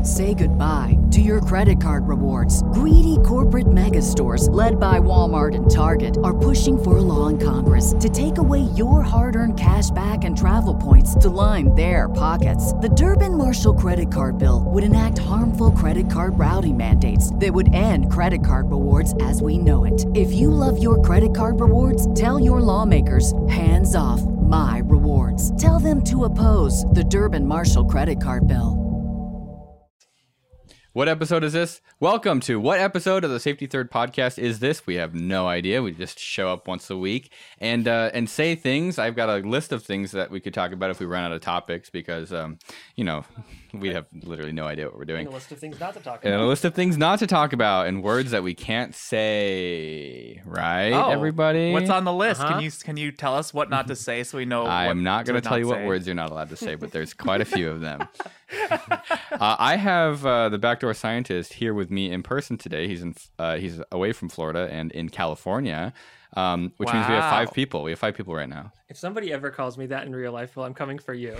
Say goodbye to your credit card rewards. Greedy corporate mega stores, led by Walmart and Target, are pushing for a law in Congress to take away your hard-earned cash back and travel points to line their pockets. The Durbin-Marshall credit card bill would enact harmful credit card routing mandates that would end credit card rewards as we know it. If you love your credit card rewards, tell your lawmakers, hands off my rewards. Tell them to oppose the Durbin-Marshall credit card bill. What episode is this? Welcome to what episode of the Safety Third podcast is this? We have no idea. We just show up once a week and say things. I've got a list of things that we could talk about if we run out of topics because, we have literally no idea what we're doing. And a list of things not to talk about. And a list of things not to talk about and words that we can't say. Right, everybody? What's on the list? Can you tell us what not to say so we know? I am not going to tell you what words you're not allowed to say, but there's quite a few of them. I have the Backdoor Scientist here with me in person today. He's away from Florida and in California, which means we have 5 people. We have 5 people right now. If somebody ever calls me that in real life, well, I'm coming for you.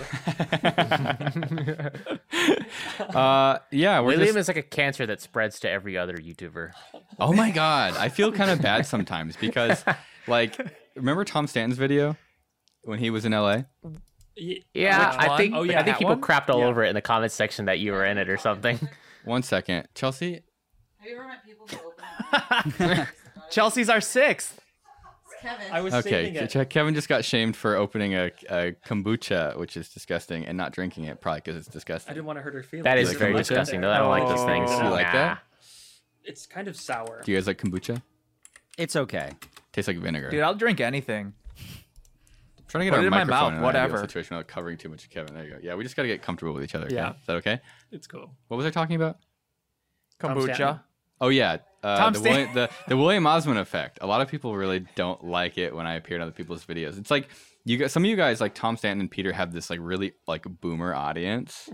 William is like a cancer that spreads to every other YouTuber. Oh my God. I feel kind of bad sometimes because, remember Tom Stanton's video when he was in LA? Yeah, I think people one? crapped all over it in the comments section that you were in it or something. 1 second. Chelsea? Have you ever met people who open up? Chelsea's our 6th. Kevin. I was saving it. Kevin just got shamed for opening a kombucha, which is disgusting, and not drinking it, probably because it's disgusting. I didn't want to hurt her feelings. That is very disgusting, though. I don't like those things. You like that? It's kind of sour. Do you guys like kombucha? It's okay. Tastes like vinegar. Dude, I'll drink anything. I'm trying to get Put our it in my microphone mouth, in whatever. a situation without covering too much of Kevin. There you go. Yeah, we just got to get comfortable with each other. Okay? Yeah. Is that okay? It's cool. What was I talking about? Kombucha. Oh yeah, Stan- the William Osmond effect. A lot of people really don't like it when I appear in other people's videos. It's like some of you guys, like Tom Stanton and Peter, have this really boomer audience.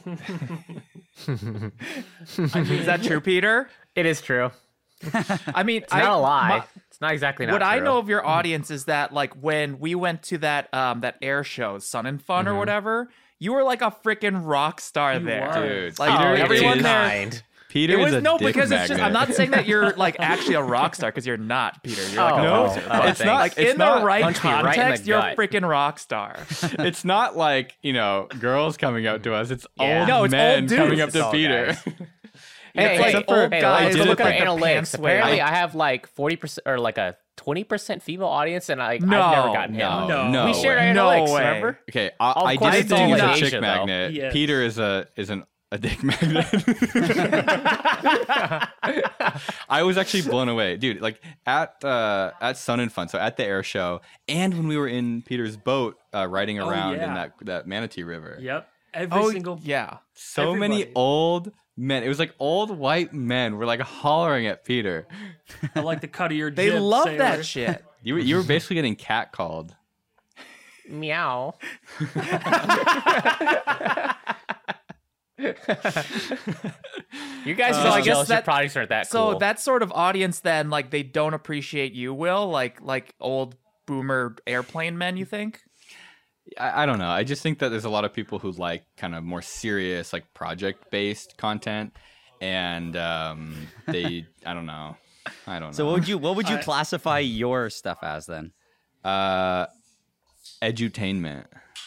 Is that true, Peter? It is true. I mean, It's not a lie. It's not exactly not what true. I know of your audience is that when we went to that air show, Sun and Fun or whatever, you were like a freaking rock star there. Dude, Like Peter everyone is there. kind. Peter is a dick because it's just. magnet. I'm not saying that you're actually a rock star because you're not, Peter. You're like a No, poser. it's not Like it's in not, the right punch me right in the context, you're a gut. freaking rock star. It's not like girls coming up to us. It's Yeah. old No, it's men old dudes. coming up It's to all Peter. guys. It's like Hey, old guys look look at like our their analytics. pants wear. Apparently, I have like 40% or like a 20% female audience, and I've No, never gotten hit. No. We shared our way. No analytics, way. remember? Okay, Of I course, did it's think all he's in a Asia, chick though. magnet. Yes. Peter is a dick magnet. I was actually blown away, dude. Like at Sun and Fun, so at the air show, and when we were in Peter's boat riding around in that Manatee River. Yep. Every single. yeah. So many everybody. old men. It was like old white men were like hollering at Peter. I like the cut of your They jib, love sailor. that shit. You were basically getting catcalled. Meow. You guys So are I just guess jealous your that- products aren't that So cool. that sort of audience then, they don't appreciate you, Will? Like old boomer airplane men, you think? I don't know. I just think that there's a lot of people who like kind of more serious, like project-based content, and I don't know. So what would you classify your stuff as then? Edutainment.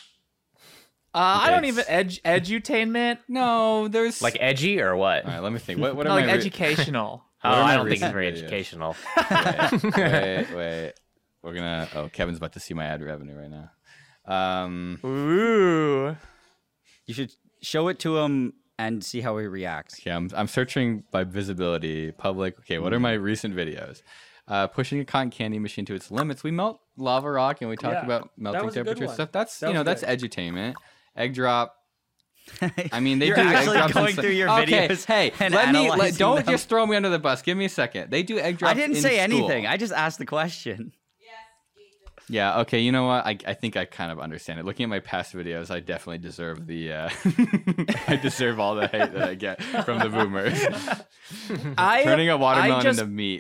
I don't even edutainment. No, there's like edgy or what? All right, let me think. What No, am like I? educational. Oh, are I my don't think it's recent very videos? educational. Wait. We're gonna. Oh, Kevin's about to see my ad revenue right now. Ooh. You should show it to him and see how he reacts. Okay, I'm searching by visibility, public. Okay, what are my recent videos? Pushing a cotton candy machine to its limits. We melt lava rock and we talk Yeah, about that melting was a good temperature one. stuff. That's That was that's good. edutainment. Egg drop. I mean, they You're do egg actually drops going and through your okay, videos hey, and don't analyzing them. just throw me under the bus. Give me a second. They do egg drops. I didn't in say school. anything. I just asked the question. Yeah. Okay. You know what? I think I kind of understand it. Looking at my past videos, I definitely deserve the. I deserve all the hate that I get from the boomers. Turning a watermelon into meat.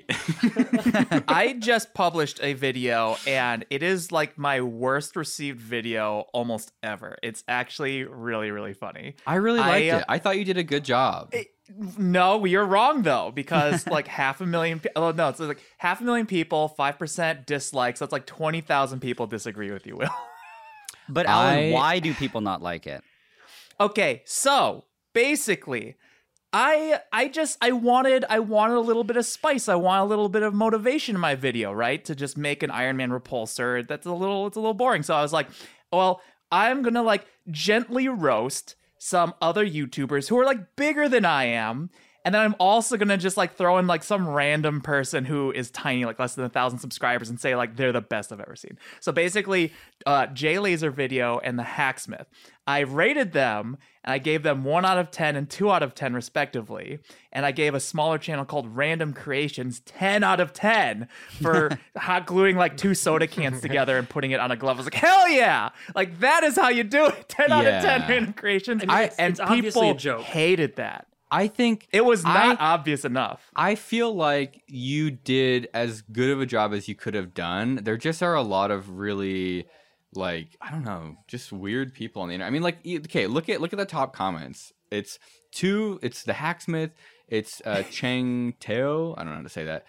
I just published a video, and it is like my worst received video almost ever. It's actually really, really funny. I really liked it. I thought you did a good job. No, you're wrong though, because like 500,000. Oh no, it's like 500,000 people, 5% dislikes. That's like 20,000 people disagree with you, Will. But Alan, why do people not like it? Okay, so basically, I wanted a little bit of spice. I want a little bit of motivation in my video, right? To just make an Iron Man repulsor. It's a little boring. So I was like, well, I'm gonna like gently roast some other YouTubers who are like bigger than I am. And then I'm also gonna just like throw in like some random person who is tiny, like less than 1,000 subscribers, and say like they're the best I've ever seen. So basically, Jay Laser Video and the Hacksmith, I rated them and I gave them 1 out of 10 and 2 out of 10 respectively. And I gave a smaller channel called Random Creations 10 out of 10 for hot gluing like 2 soda cans together and putting it on a glove. I was like, hell yeah! Like that is how you do it. 10 out of 10 Random Creations. It's obviously people a joke. hated that. I think It was not obvious enough. I feel like you did as good of a job as you could have done. There just are a lot of really, like, I don't know, just weird people on the internet. I mean, like, okay, look at the top comments. It's the Hacksmith, it's Chang Teo, I don't know how to say that,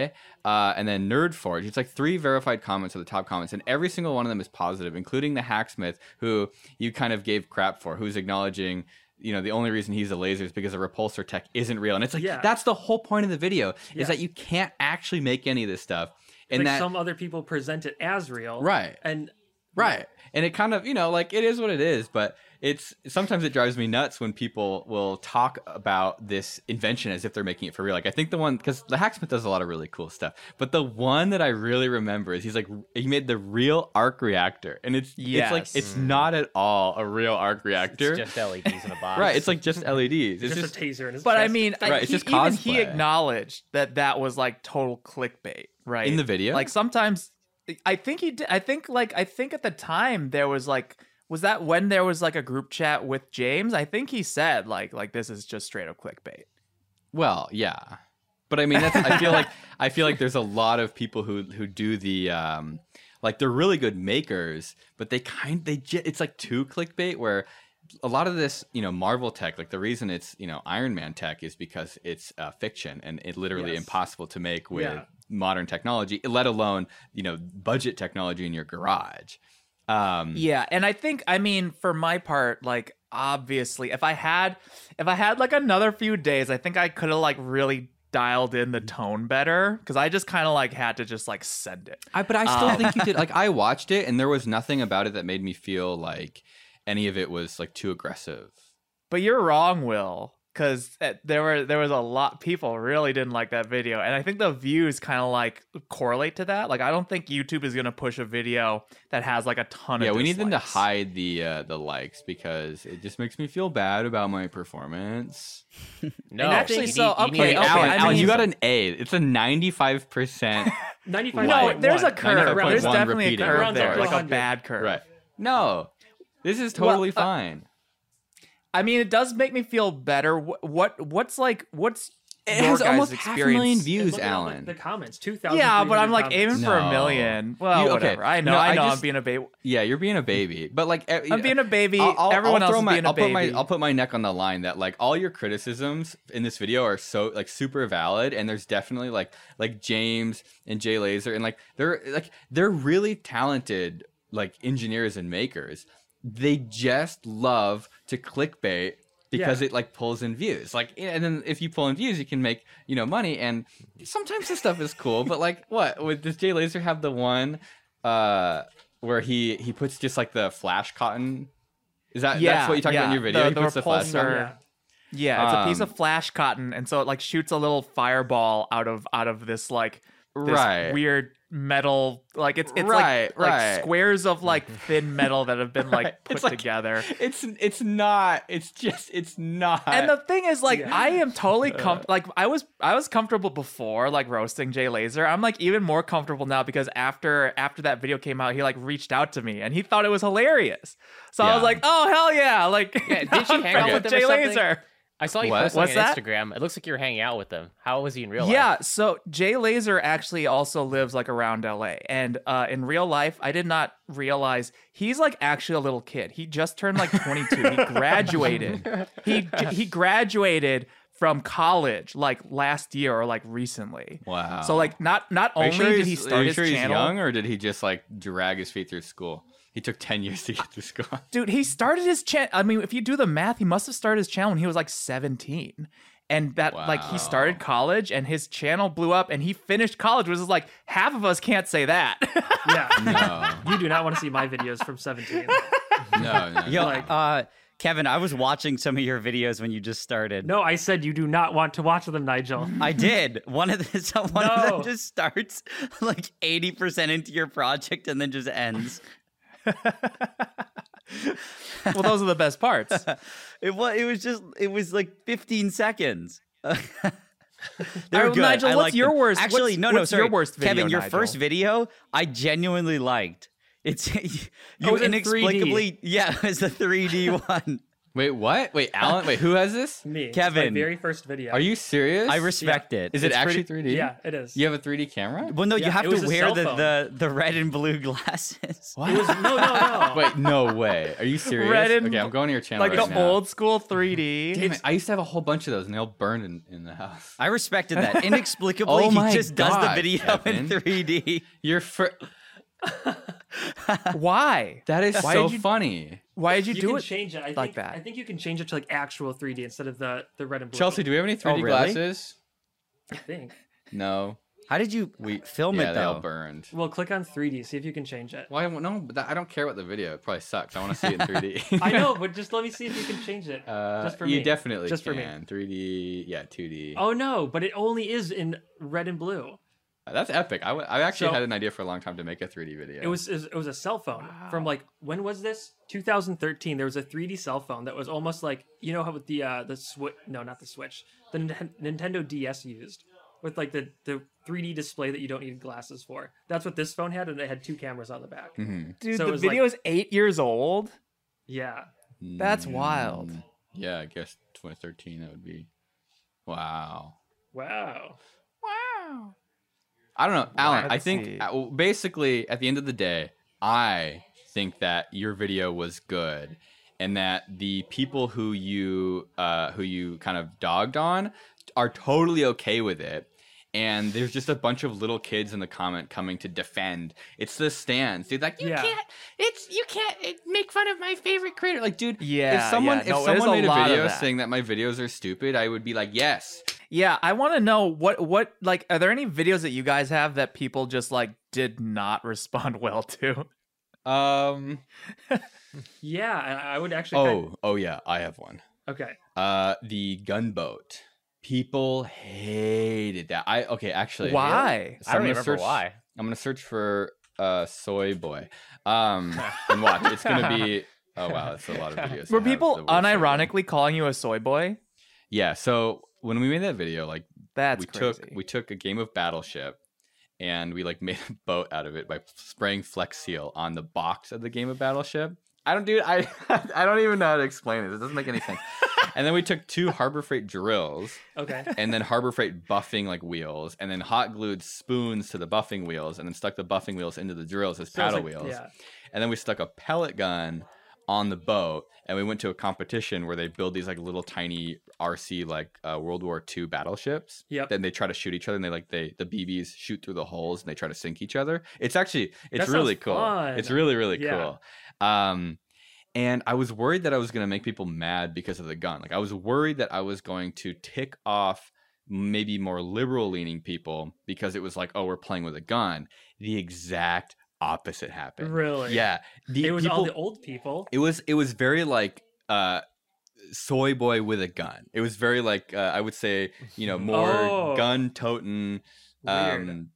and then Nerdforge. It's like 3 verified comments are the top comments, and every single one of them is positive, including the Hacksmith, who you kind of gave crap for, who's acknowledging, you know, the only reason he's a laser is because the repulsor tech isn't real. And it's like, that's the whole point of the video, is that you can't actually make any of this stuff. And like that some other people present it as real. Right. And and it kind of, you know, like, it is what it is, but sometimes it drives me nuts when people will talk about this invention as if they're making it for real. Like, I think the one, because the Hacksmith does a lot of really cool stuff, but the one that I really remember is he made the real arc reactor, and it's like, it's not at all a real arc reactor. It's just LEDs in a box. Right, it's like just LEDs. It's just a taser in his But chest. I mean, it's just even cosplay. he acknowledged that was like total clickbait, right? In the video? Like sometimes I think he did. I think at the time there was like, was that when there was like a group chat with James? I think he said like this is just straight up clickbait. Well, yeah, but I mean, I feel like there's a lot of people who do the like, they're really good makers, but it's like too clickbait, where a lot of this, you know, Marvel tech, like the reason it's, you know, Iron Man tech is because it's fiction, and it's literally impossible to make with modern technology, let alone, you know, budget technology in your garage. And I think, I mean, for my part, like, obviously, if I had like another few days, I think I could have like really dialed in the tone better, because I just kind of like had to just like send it. But I still think you did. Like, I watched it, and there was nothing about it that made me feel like any of it was like too aggressive. But you're wrong, Will, because there was a lot, people really didn't like that video, and I think the views kind of like correlate to that. Like, I don't think YouTube is gonna push a video that has like a ton of we need them to dislikes. hide the likes, because it just makes me feel bad about my performance. No, And actually, you so, need- you okay, need- Alan, you mean- got an A. It's a 95%. 95. No, there's a curve. 95.1 There's definitely a repeating. curve Rounds up there, to like a 100. bad curve. Right. No, this is totally fine. I mean, it does make me feel better. What's It your has guys' almost experience? 500,000 And views, look at all Alan. the comments, 2,000. Yeah, but I'm like aiming for No. a million. Well, You- okay. whatever. I know. No, I I know. just- I'm being a baby. Yeah, you're being a baby, but like, I'm being a baby. I'll Everyone else throw is my, being a I'll put baby. I'll put my neck on the line that, like, all your criticisms in this video are so, like, super valid, and there's definitely like James and Jay Laser, and like they're really talented, like, engineers and makers. They just love to clickbait because it like pulls in views. Like, and then if you pull in views, you can make, you know, money. And sometimes this stuff is cool, but like, what does Jay Laser have the one where he puts just like the flash cotton? Is that that's what you talking about in your video? The He puts the flash repulsor. cotton? Yeah, it's a piece of flash cotton, and so it like shoots a little fireball out of this like this Right. weird metal, like it's Right, like right. squares of like thin metal that have been like put It's like- together. It's not. It's not. And the thing is, like, I am totally like I was comfortable before, like roasting Jay Laser. I'm like even more comfortable now because after that video came out, he like reached out to me and he thought it was hilarious. So I was Yeah. like, oh hell yeah! Like, Yeah, did you I'm hang friends out with them or Jay something? Laser? I saw you What? posting What's on that? Instagram. It looks like you were hanging out with them. How was he in real life? Yeah, so Jay Laser actually also lives like around LA, and in real life, I did not realize he's like actually a little kid. He just turned like 22. He graduated. He graduated from college like last year or like recently. Wow. So like not Are you only sure did he's- he are start you his sure he's channel, young, or did he just like drag his feet through school? He took 10 years to get through school. dude, he started his channel. I mean, if you do the math, he must have started his channel when he was like 17. And that like he started college and his channel blew up and he finished college, which is like half of us can't say that. Yeah. No, You do not want to see my videos from 17. no. Yo, Kevin, I was watching some of your videos when you just started. No, I said you do not want to watch them, Nigel. I did. One of them No. just starts like 80% into your project and then just ends. Well, those are the best parts. It was like 15 seconds. They All were right, good. Nigel, I what's liked your them. worst- Actually, what's- no, what's your sorry. worst video, Kevin, your Nigel? first video, I genuinely liked. It's you was it 3D? inexplicably, yeah, it was the 3D one. Wait, what? Wait, Alan. Wait, who has this? Me. It's Kevin. my very first video. Are you serious? I respect it. Is it It's actually pretty- 3D? Yeah, it is. You have a 3D camera? Well, no, you Yeah, have it to was a wear cell phone. the red and blue glasses. What? It was no. Wait, no way. Are you serious? Red and okay, I'm going to your channel Like right the now. old school 3D. Damn it, I used to have a whole bunch of those, and they all burned in the house. I respected that. Inexplicably, Oh my he just does the God, video Kevin. in 3D. You're Why? that is Why so did you- funny. Why did you You do can it? change it. I like think, that? I think you can change it to like actual 3D instead of the red and blue. Chelsea, do we have any 3D really? glasses? I think. No. How did you film Yeah, it they all though? burned. Well, click on 3D. See if you can change it. Why? No, but I don't care about the video. It probably sucks. I want to see it in 3D. I know, but just let me see if you can change it. Just for you me. definitely Just can. for me. 3D, yeah, 2D. Oh no, but it only is in red and blue. That's epic. I actually So- had an idea for a long time to make a 3D video. It was a cell phone from like when was this? 2013. There was a 3D cell phone that was almost like you know how with the Switch? No, not the Switch. The Nintendo DS used with like the 3D display that you don't need glasses for. That's what this phone had, and it had two cameras on the back. Dude, So it the was video like- is 8 years old. Yeah. That's wild. Yeah, I guess 2013 that would be. Wow. Wow. I don't know, Alan. I Let's think see. well, basically at the end of the day, I think that your video was good, and that the people who you kind of dogged on are totally okay with it. And there's just a bunch of little kids in the comment coming to defend. It's the stands, dude. Like you Yeah. can't make fun of my favorite creator. Like, dude, Yeah, if someone yeah. No, if there's someone a made a lot of video that. saying that my videos are stupid, I would be like, yes. Yeah, I want to know what like are there any videos that you guys have that people just like did not respond well to? Yeah, I would actually. Oh yeah, I have one. Okay. The gunboat. People hated that. Actually. Why? So I don't I'm gonna remember search, why. I'm gonna search for soy boy. And watch. It's gonna be. Oh wow, that's a lot of videos. Were that have people the word soy boy. unironically calling you a soy boy? Yeah. So when we made that video, like That's we crazy. took a game of Battleship, and we like made a boat out of it by spraying Flex Seal on the box of the game of Battleship. I don't even know how to explain it. It doesn't make any sense. And then we took two Harbor Freight drills, Okay. and then Harbor Freight buffing like wheels, and then hot glued spoons to the buffing wheels, and then stuck the buffing wheels into the drills as So it's paddle like- wheels. Yeah. And then we stuck a pellet gun on the boat, and we went to a competition where they build these like little tiny RC like World War II battleships. Yep. Then they try to shoot each other, and the BBs shoot through the holes, and they try to sink each other. It's That really sounds cool. fun. It's really Yeah. cool. And I was worried that I was going to make people mad because of the gun. Like I was worried that I was going to tick off maybe more liberal leaning people because it was like, oh, we're playing with a gun. The exact opposite happened. Really? Yeah. It was all the old people. It was very like soy boy with a gun. It was very like I would say, more Oh. gun toting Weird.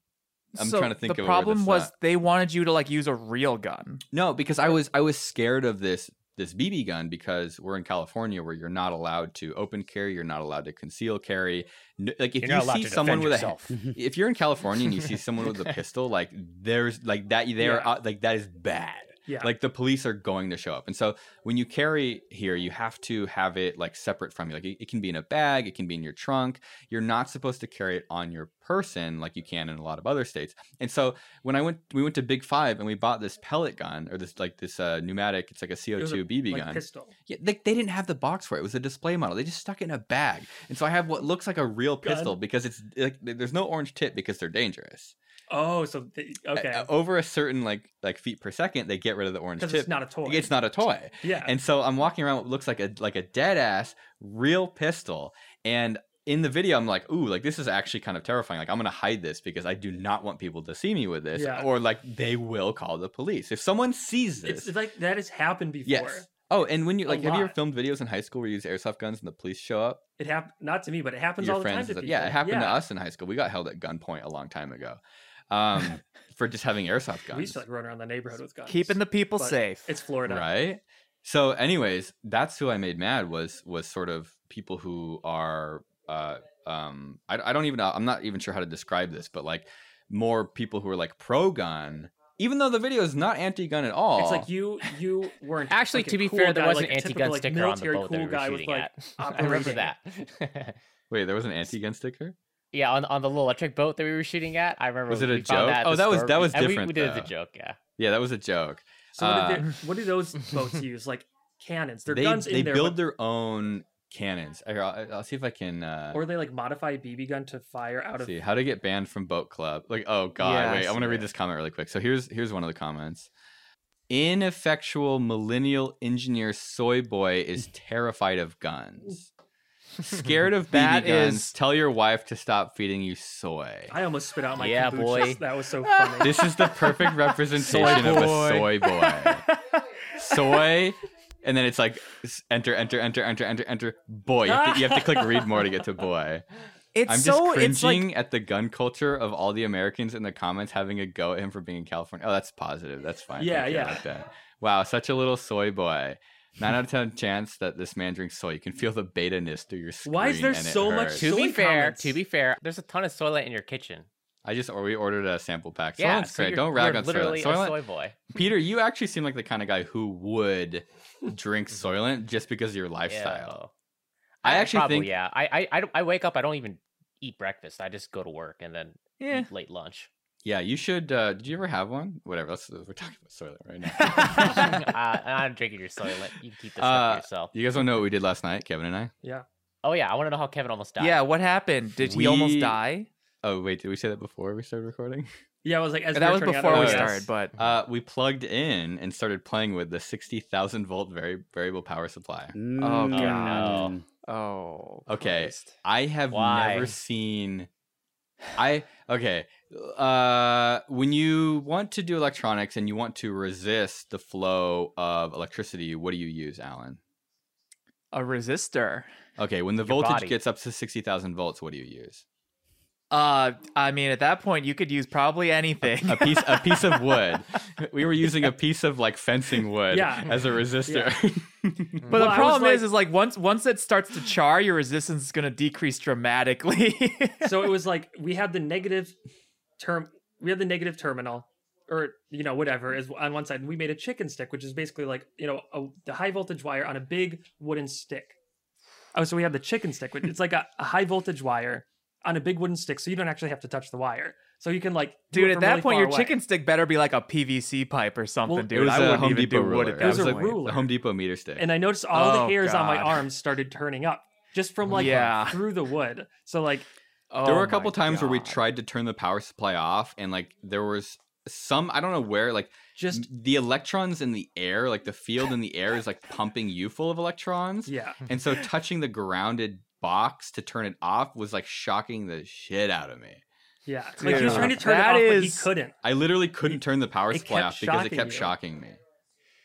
I'm trying to think the of problem where this, was they wanted you to like use a real gun. no, because I was scared of this BB gun because we're in California where you're not allowed to open carry, you're not allowed to conceal carry. Like if You're not you allowed see to someone defend with yourself. if you're in California and you see someone with a pistol, like there's like that they're like that is bad. Yeah. Like the police are going to show up. And so when you carry here, you have to have it like separate from you. Like it can be in a bag, it can be in your trunk. You're not supposed to carry it on your person like you can in a lot of other states. And so when we went to Big Five and we bought this pellet gun or this pneumatic, it's like a It was CO2 BB like gun. pistol. Yeah, they didn't have the box for it. It was a display model. They just stuck it in a bag. And so I have what looks like a real pistol because it's like there's no orange tip because they're dangerous. Oh, so okay. Over a certain like feet per second, they get rid of the orange tip. Because it's not a toy. It's not a toy. Yeah. And so I'm walking around what looks like a dead ass real pistol. And in the video, I'm like, ooh, like this is actually kind of terrifying. Like I'm gonna hide this because I do not want people to see me with this, Yeah. or like they will call the police if someone sees this. It's like that has happened before. Yes. Oh, and when you A like, have you ever lot. filmed videos in high school where you use airsoft guns and the police show up? It happened not to me, but it happens all the time to people. Yeah, it happened to us in high school. We got held at gunpoint a long time ago for just having airsoft guns. We used to like run around the neighborhood with guns. Keeping the people But safe. It's Florida. Right. So, anyways, that's who I made mad was sort of people who are I don't even know. I'm not even sure how to describe this, but like more people who are like pro gun, even though the video is not anti-gun at all. It's like you weren't Actually, like a to be cool fair, there guy, was like an a anti-gun typical, like, sticker on the military boat that cool we were guy with shooting like at. I remember operating. that. Wait, there was an anti-gun sticker? Yeah, on the little electric boat that we were shooting at. I remember. Was it a we found joke? at Oh, the that was- store. that was And different, We did it as a though. joke. Yeah. Yeah, that was a joke. So what do those boats use? Like cannons? They're They guns in there. build but- their own cannons. I'll see if I can. or they like modify a BB gun to fire out of. See how to get banned from boat club. Like, oh god, Yeah, I wait, I want to see read it. this comment really quick. So here's one of the comments. Ineffectual millennial engineer soy boy is terrified of guns. Scared of BB That guns. is- Tell your wife to stop feeding you soy. I almost spit out my Yeah, kombucha. boy. That was so funny. This is the perfect representation of a soy boy. Soy, and then it's like enter, boy. You have to click read more to get to boy. It's I'm just so it's cringing like at the gun culture of all the Americans in the comments having a go at him for being in California. Oh, that's positive. That's fine. Yeah, Okay, I yeah. like that. Wow, such a little soy boy. 9 out of 10 chance that this man drinks soy. You can feel the beta-ness through your screen. Why is there and it so much hurts. soy To be fair, there's a ton of Soylent in your kitchen. we ordered a sample pack. Yeah, Soylent's so great. you're, Don't rag you're on literally Soylent. a soy boy. Peter, you actually seem like the kind of guy who would drink Soylent just because of your lifestyle. I actually probably, think yeah. I wake up. I don't even eat breakfast. I just go to work and then Yeah. eat late lunch. Yeah, you should. Did you ever have one? Whatever. We're talking about Soylent right now. I'm drinking your Soylent. You can keep this up for yourself. You guys want to know what we did last night, Kevin and I? Yeah. Oh yeah, I want to know how Kevin almost died. yeah, what happened? Did he almost We- die? Oh wait, did we say that before we started recording? Yeah, it was like as we That were was turning out before our we yes. started, but We plugged in and started playing with the 60,000 volt variable power supply. Oh, God. no. oh, Okay, Christ. I have Why? never seen. When you want to do electronics and you want to resist the flow of electricity, what do you use, Alan? A resistor. Okay, when the Your voltage body. gets up to 60,000 volts, what do you use? I mean, at that point, you could use probably anything. A piece of wood. We were using a piece of like fencing wood Yeah. as a resistor. But Well, the I problem was is like once it starts to char, your resistance is going to decrease dramatically. So it was like we had the negative terminal, or whatever is on one side, and we made a chicken stick, which is basically like the high voltage wire on a big wooden stick. Oh, so we have the chicken stick, which it's like a high voltage wire on a big wooden stick, so you don't actually have to touch the wire. So you can like do Dude, it at from that really point, far your away. chicken stick better be like a PVC pipe or something, Well, dude. It was I a wouldn't Home even Depot do wood ruler. at It that was a like point. ruler. the Home Depot meter stick. And I noticed all Oh, the hairs on my God. arms started turning up just from like Yeah. through the wood. So like There were Oh a couple my times where we God. tried to turn the power supply off, and like there was some, I don't know where, like just the electrons in the air, like the field in the air is like pumping you full of electrons. yeah. And so touching the grounded box to turn it off was like shocking the shit out of me. Yeah. Like he was Dude, trying to turn it that off, but he is- couldn't. I literally couldn't turn the power It supply kept off because it shocking kept you. shocking me.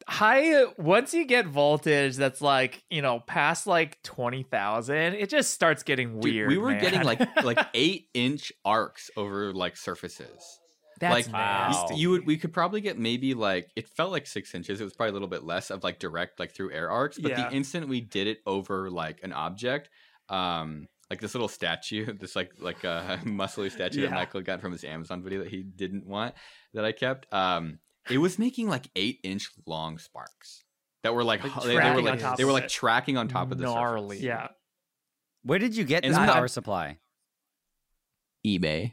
once you get voltage that's like, past like 20,000, it just starts getting Dude, weird. we were man. getting like 8-inch arcs over like surfaces. That's like nasty. we could probably get maybe like, it felt like 6 inches. It was probably a little bit less of like direct like through air arcs. But Yeah. the instant we did it over like an object, like this little statue, this like a muscly statue that Yeah. Michael got from his Amazon video that he didn't want, that I kept. It was making like 8-inch long sparks that were like, Like they were tracking like on top they were of like it. tracking on top of the Gnarly. surface. Yeah. Where did you get And this I- power supply? eBay.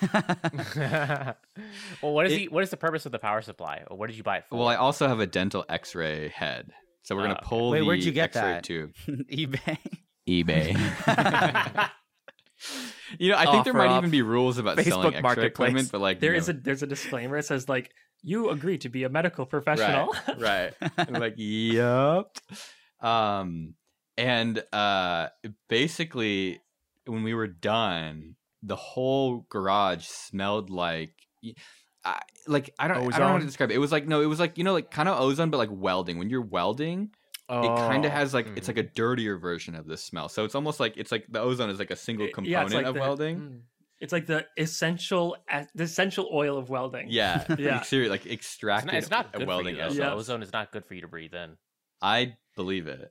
Well, what is the purpose of the power supply? Or what did you buy it for? Well, I also have a dental X-ray head, so we're gonna okay. pull Wait, the where'd you get X-ray that? tube. eBay. eBay. I think there Offer might up even be rules about Facebook selling X-ray Marketplace. equipment, but like There's a disclaimer. It says like, you agree to be a medical professional. right. And like, yup. And basically, when we were done, the whole garage smelled like. I don't know how to Ozone? describe it. It was like like kind of ozone, but like welding. When you're welding, it kind of has like it's like a dirtier version of this smell. So it's almost like the ozone is like a single component it's like of the- welding. It's like the essential oil of welding. Yeah, Yeah. Seriously, like it's extracted. not, it's not good for welding you, though. essence. Yeah. Ozone is not good for you to breathe in. I believe it.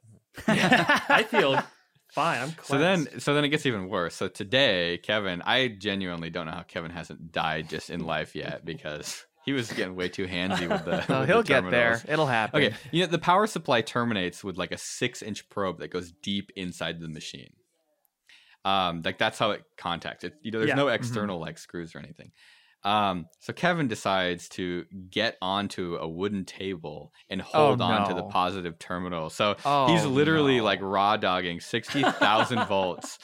I feel fine. I'm cleansed. So then it gets even worse. So today, Kevin, I genuinely don't know how Kevin hasn't died just in life yet, because he was getting way too handsy with the. Oh, with he'll the get there. terminals. It'll happen. Okay, the power supply terminates with like a 6-inch probe that goes deep inside the machine. Like that's how it contacts it. There's Yeah. no external like screws or anything. So Kevin decides to get onto a wooden table and hold on to the no. positive terminal. So Oh, he's literally no. like raw dogging 60,000 volts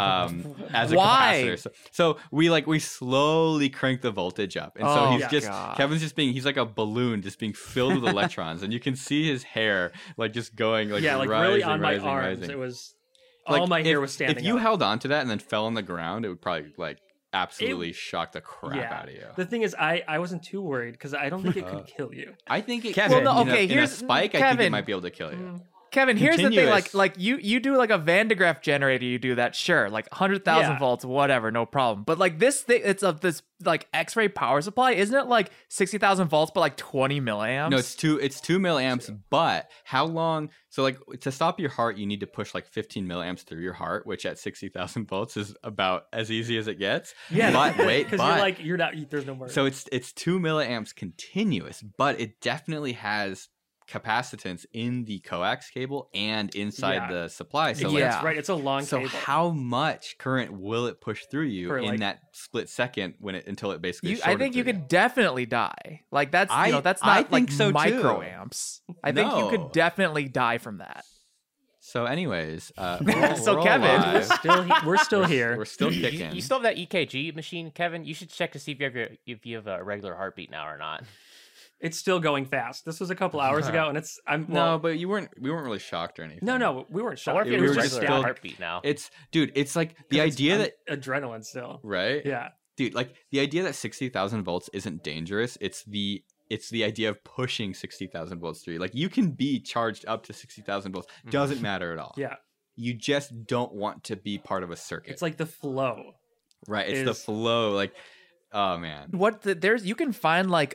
as a Why? capacitor. So we slowly crank the voltage up, and so Oh, he's God. Kevin's he's like a balloon just being filled with electrons, and you can see his hair like just going like like rising, really on my rising, arms. rising. It was Like, all my hair if- was standing If you up. held on to that and then fell on the ground, it would probably like absolutely shock the crap Yeah. out of you. The thing is, I wasn't too worried because I don't think it could kill you. I think it Kevin. could, Well, no, okay, in a here's- spike. I think it Kevin. might be able to kill you. Kevin, here's the thing. Continuous. Like you do like a Van de Graaff generator. You do that, sure. Like 100,000 Yeah. volts, whatever, no problem. But like this thing, it's of this like X-ray power supply. Isn't it like 60,000 volts, but like 20 milliamps? No, it's 2 milliamps. But how long? So like to stop your heart, you need to push like 15 milliamps through your heart, which at 60,000 volts is about as easy as it gets. Yeah, but wait, because you're not. There's no more. So it's 2 milliamps continuous, but it definitely has capacitance in the coax cable and inside Yeah. the supply. So Yeah. That's right. It's a long so cable. how much current will it push through you For, in like- that split second until it basically? is I shorted think you through could definitely die. Like that's that's I not like think so, too. microamps. I think you No. could definitely die from that. So, anyways, So, we're all Kevin- alive. we're still here. We're still You, kicking. you still have that EKG machine, Kevin? You should check to see if you have a regular heartbeat now or not. It's still going fast. This was a couple hours ago, and it's no, but we weren't really shocked or anything. no, we weren't I shocked. wonder if It you was have a just regular still- heartbeat now. It's like the 'cause idea it's that adrenaline still. right, Yeah, dude, like the idea that 60,000 volts isn't dangerous. It's the idea of pushing 60,000 volts through. Like you can be charged up to 60,000 volts. Doesn't matter at all. yeah. You just don't want to be part of a circuit. It's like the flow. right. It's the is- flow. Like, oh man. There's you can find like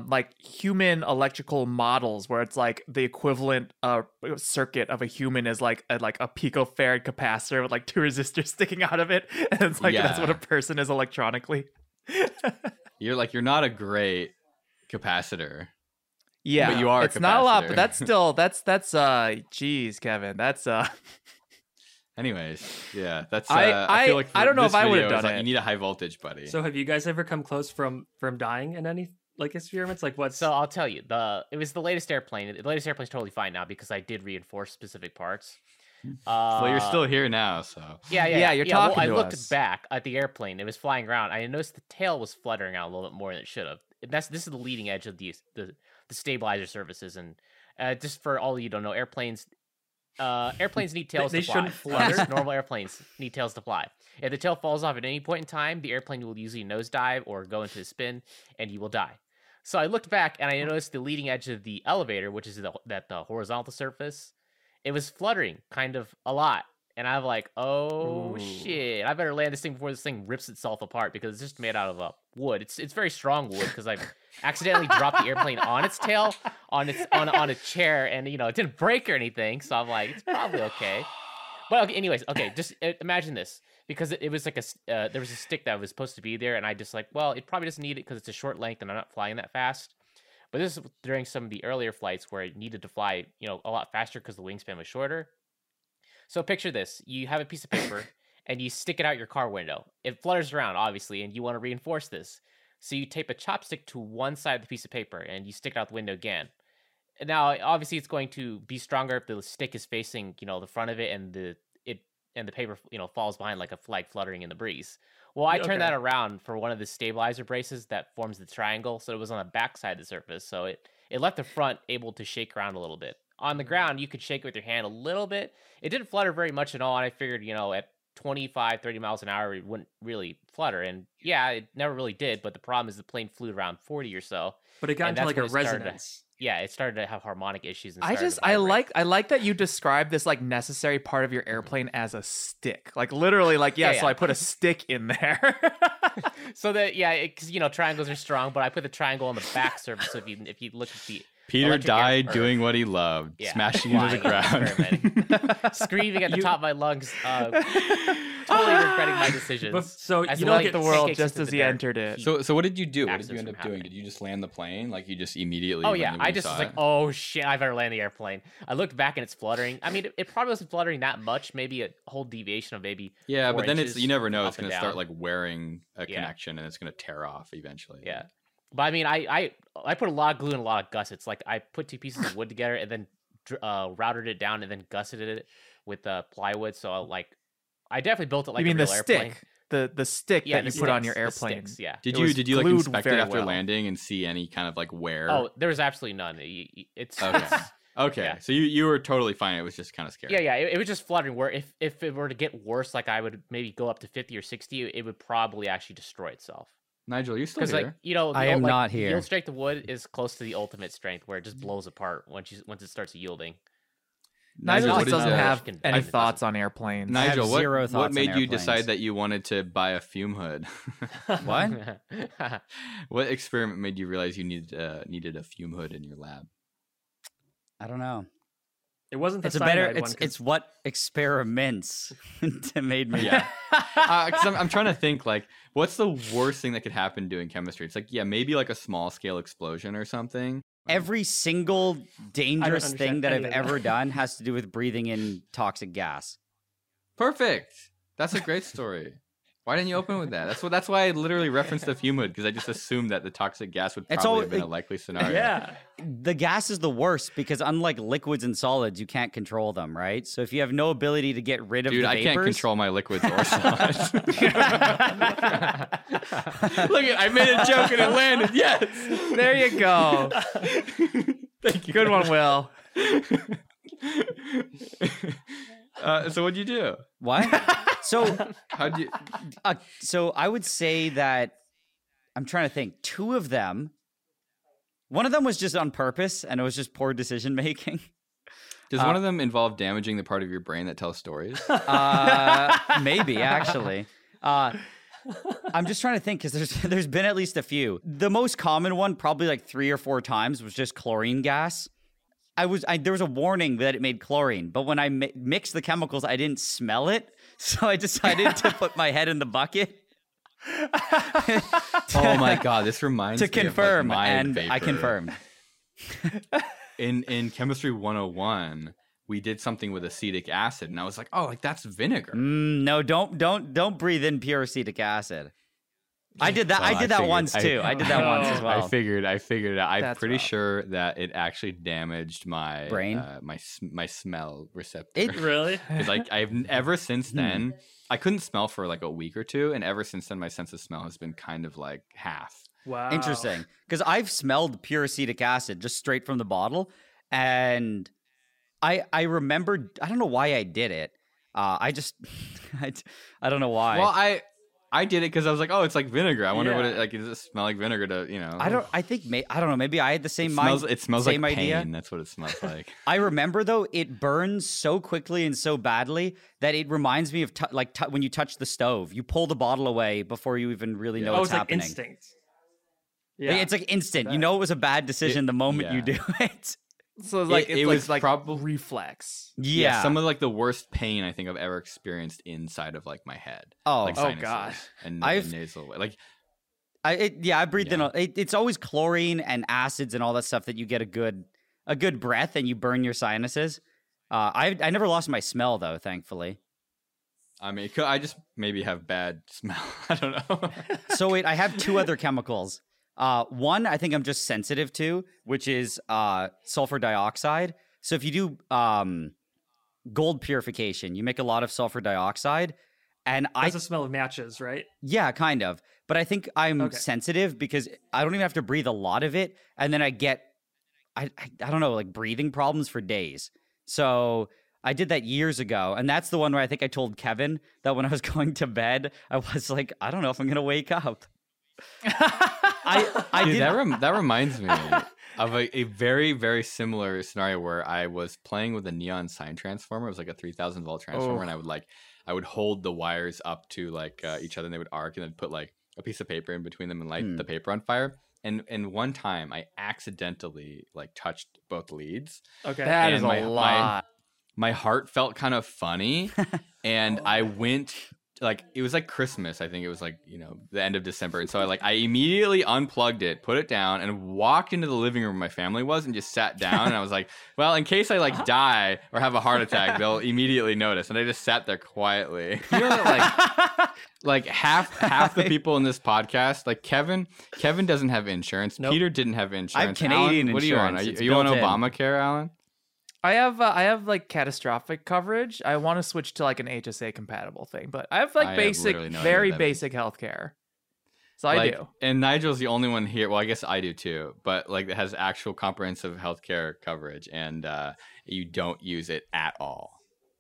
human electrical models where it's like the equivalent circuit of a human is like a picofarad capacitor with like 2 resistors sticking out of it, and it's like that's what a Yeah. person is electronically. You're not a great capacitor. Yeah, But you are a It's not a lot, capacitor. but that's still geez, Kevin, that's Anyways, yeah, that's. I feel like I don't know this if I would've video is done like, it. You need a high voltage, buddy. So have you guys ever come close from dying in any like experiments? Like what's So I'll tell you, it was the latest airplane. The latest airplane's totally fine now because I did reinforce specific parts. well, you're still here now, so Yeah, you're well, talking I to looked us. back at the airplane. It was flying around. I noticed the tail was fluttering out a little bit more than it should have. This is the leading edge of the stabilizer surfaces. And just for all of you who don't know, airplanes need tails They to fly. shouldn't flutter? Just normal airplanes need tails to fly. If the tail falls off at any point in time, the airplane will usually nosedive or go into a spin, and you will die. So I looked back and I noticed the leading edge of the elevator, which is the horizontal surface, it was fluttering kind of a lot. And I'm like, oh shit, I better land this thing before this thing rips itself apart because it's just made out of wood. It's very strong wood because I accidentally dropped the airplane on its tail on a chair, and it didn't break or anything. So I'm like, it's probably okay. But okay, anyways, just imagine this, because it was like there was a stick that was supposed to be there, and I just like, well, it probably doesn't need it because it's a short length and I'm not flying that fast. But this is during some of the earlier flights where it needed to fly, a lot faster because the wingspan was shorter. So picture this: you have a piece of paper and you stick it out your car window. It flutters around, obviously, and you want to reinforce this. So you tape a chopstick to one side of the piece of paper and you stick it out the window again. Now, obviously, it's going to be stronger if the stick is facing, the front of it, and the paper, falls behind like a flag fluttering in the breeze. Well, I turned that around for one of the stabilizer braces that forms the triangle, so it was on the back side of the surface. So it left the front able to shake around a little bit. On the ground, you could shake it with your hand a little bit. It didn't flutter very much at all, and I figured, at 25, 30 miles an hour, it wouldn't really flutter. And yeah, it never really did, but the problem is the plane flew around 40 or so. But it got into like a resonance. It started to have harmonic issues. And I like that you describe this like necessary part of your airplane as a stick. Like literally, like so I put a stick in there. So that because triangles are strong, but I put the triangle on the back surface. So if you look at the Peter died doing what he loved, smashing into the ground, screaming at the top of my lungs, totally regretting my decisions. But, so as you don't get the world just as he entered it. So what did you do? What did you end up doing? Did you just land the plane? Like you just immediately? Oh yeah, I just was like, oh shit, I better land the airplane. I looked back and it's fluttering. I mean, it probably wasn't fluttering that much. Maybe a whole deviation of maybe. Yeah, 4 but then inches you never know. It's up and going to down. start like wearing a connection, and it's going to tear off eventually. Yeah. But I mean, I put a lot of glue and a lot of gussets. Like I put 2 pieces of wood together and then routed it down and then gusseted it with plywood. So I definitely built it like you mean a real the airplane. stick, the stick that you put on your airplane. Sticks, yeah. Did It you was did you like glued inspect it very after well. landing and see any kind of like wear? Oh, there was absolutely none. It's okay. Okay, yeah. so you were totally fine. It was just kind of scary. Yeah. It was just fluttering. Where if it were to get worse, like I would maybe go up to 50 or 60, it would probably actually destroy itself. Nigel, you still Because here? I am not the here. yield strength of wood is close to the ultimate strength, where it just blows apart once it starts yielding. Nigel what just did doesn't you- have Can any bend it, thoughts doesn't on airplanes. Nigel, zero what thoughts on made you airplanes. decide that you wanted to buy a fume hood? What? What experiment made you realize you needed a fume hood in your lab? I don't know. It wasn't the It's a better. cyanide one, 'cause It's what experiments made me. Yeah, because I'm trying to think like, what's the worst thing that could happen doing chemistry? It's like, yeah, maybe like a small scale explosion or something. Every single dangerous thing understand that any I've of that. ever done has to do with breathing in toxic gas. Perfect. That's a great story. Why didn't you open with that? That's why I literally referenced the fume hood, because I just assumed that the toxic gas would It's probably all- have been a likely scenario. yeah. The gas is the worst because unlike liquids and solids, you can't control them, right? So if you have no ability to get rid of Dude, the I vapors, can't control my liquids or solids. Look I made a joke and it landed. Yes. There you go. Thank you. Good one, Will. So what'd you do? What? So, How'd you? so I would say that I'm trying to think. 2 of them. One of them was just on purpose, and it was just poor decision making. Does one of them involve damaging the part of your brain that tells stories? Maybe actually. I'm just trying to think because there's been at least a few. The most common one, probably like 3 or 4 times, was just chlorine gas. There was a warning that it made chlorine, but when I mixed the chemicals, I didn't smell it, so I decided to put my head in the bucket Oh my god, this reminds to me of, like, confirm, my and I vapor. confirmed. In Chemistry 101, we did something with acetic acid, and I was like, oh, like that's vinegar. No, don't breathe in pure acetic acid. I did that. Well, I did that figured- once too. I did that once as well. I figured it out. I'm That's pretty rough. sure that it actually damaged my Brain? my smell receptor. It- Really? Because like ever since then, I couldn't smell for like a week or two, and ever since then, my sense of smell has been kind of like half. Wow. Interesting, because I've smelled pure acetic acid just straight from the bottle, and I remembered. I don't know why I did it. I just I don't know why. Well, I did it because I was like, oh, it's like vinegar. I wonder what Yeah. it like. Does it smell like vinegar? To I don't know. Maybe I had the same mind. It smells same like idea. pain. That's what it smells like. I remember though, it burns so quickly and so badly that it reminds me of when you touch the stove. You pull the bottle away before you even really know Oh, what's it's like happening. instinct. Like, Yeah. it's like instant. You know it was a bad decision the moment you yeah. do it. So like It it's was like probably- reflex. Yeah. Some of like the worst pain I think I've ever experienced inside of like my head. Oh. like Oh, sinuses God. and I've- nasal. Like I breathed Yeah. in. It's always chlorine and acids and all that stuff that you get a good breath and you burn your sinuses. I never lost my smell though, thankfully. I mean, I just maybe have bad smell. I don't know. So wait, I have two other chemicals. One I think I'm just sensitive to, which is sulfur dioxide. So if you do gold purification, you make a lot of sulfur dioxide, and That's the smell of matches, right? yeah, kind of. But I think I'm Okay. sensitive because I don't even have to breathe a lot of it, and then I get I don't know, like breathing problems for days. So I did that years ago, and that's the one where I think I told Kevin that when I was going to bed, I was like, I don't know if I'm gonna wake up. I Dude, did. that reminds me of a very, very similar scenario where I was playing with a neon sign transformer. It was like a 3000 volt transformer, and I would hold the wires up to like each other, and they would arc, and then put like a piece of paper in between them and light the paper on fire. And one time, I accidentally like touched both leads. Okay. That is And a lot. My heart felt kind of funny, and I went like it was like Christmas. I think it was like the end of December, and so I immediately unplugged it, put it down, and walked into the living room where my family was, and just sat down. And I was like, well, in case I like die or have a heart attack, they'll immediately notice. And I just sat there quietly. You know, like half the people in this podcast, like Kevin doesn't have insurance. Nope. Peter didn't have insurance. Canadian Alan, what are you on? insurance. Are It's you on built in. Obamacare, Alan? I have like catastrophic coverage. I want to switch to like an HSA compatible thing, but I have like I have basic, literally no idea very what that means. basic healthcare. So I do. And Nigel's the only one here. Well, I guess I do too, but like it has actual comprehensive healthcare coverage, and you don't use it at all.